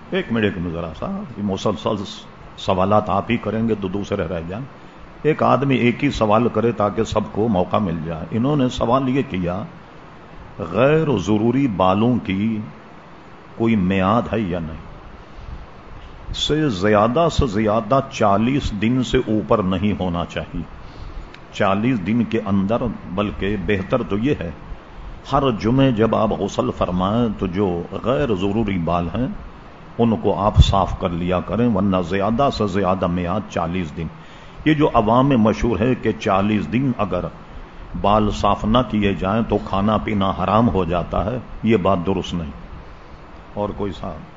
एक मिनट में जरा सा मुसलसल सवालात आप ही करेंगे तो दूसरे रह जाए। एक आदमी एक ही सवाल करे ताकि सबको मौका मिल जाए। इन्होंने सवाल ये किया, गैर जरूरी बालों की कोई मियाद है या नहीं? से ज्यादा 40 दिन से ऊपर नहीं होना चाहिए। 40 दिन के अंदर, बल्कि बेहतर तो यह है हर जुमे जब आप गुस्ल फरमाएं तो जो गैर जरूरी बाल हैं उनको आप साफ कर लिया करें, वरना ज्यादा से ज्यादा मियाद 40 दिन। ये जो अवाम में मशहूर है कि 40 दिन अगर बाल साफ ना किए जाएं तो खाना पीना हराम हो जाता है, ये बात दुरुस्त नहीं। और कोई साहब